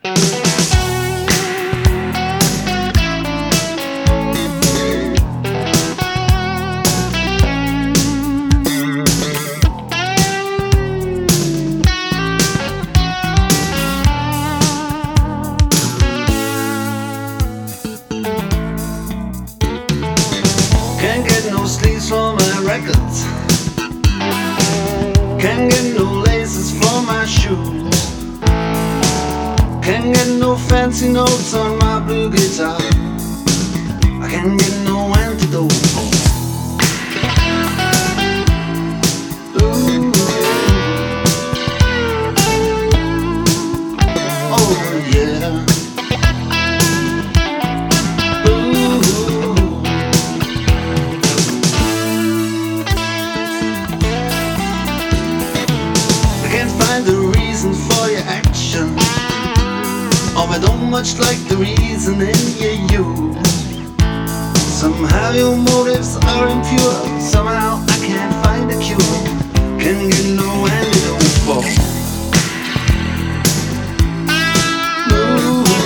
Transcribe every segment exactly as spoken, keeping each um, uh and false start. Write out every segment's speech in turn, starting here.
Can't get no sleeves for my records. Can't get no laces for my shoes. Can't get no fancy notes on my blue guitar. I can't get no antidote for ooh. Oh yeah. For your action, oh, I don't much like the reasoning you use. Somehow your motives are impure. Somehow I can't find a cure. Can't get no antidote for blues.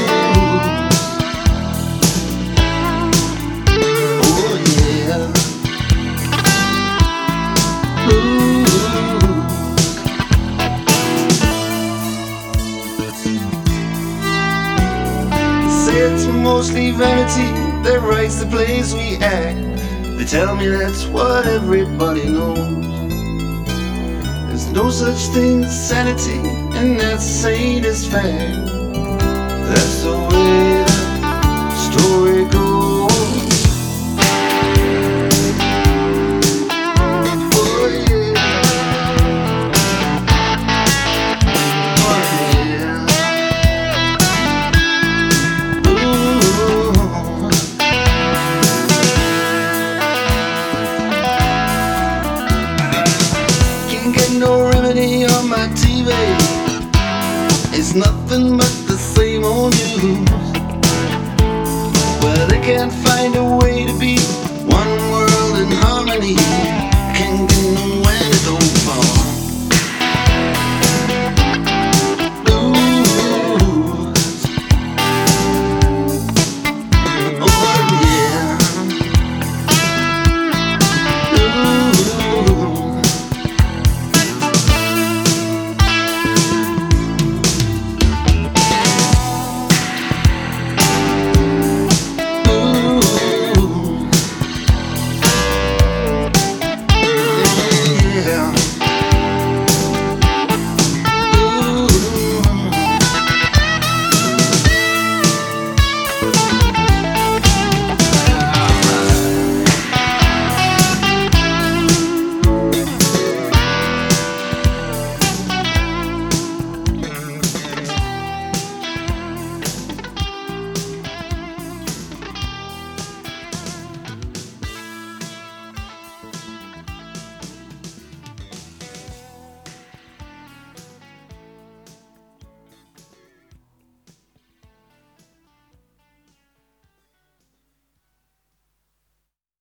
Oh yeah. Blues. It's mostly vanity that writes the plays we act. They tell me that's what everybody knows. There's no such thing as sanity, and that's sane as fact. That's the way the story goes. Oh yeah. Oh yeah. No remedy on my T V. It's nothing but the same old news. Well, they can't find a way to be one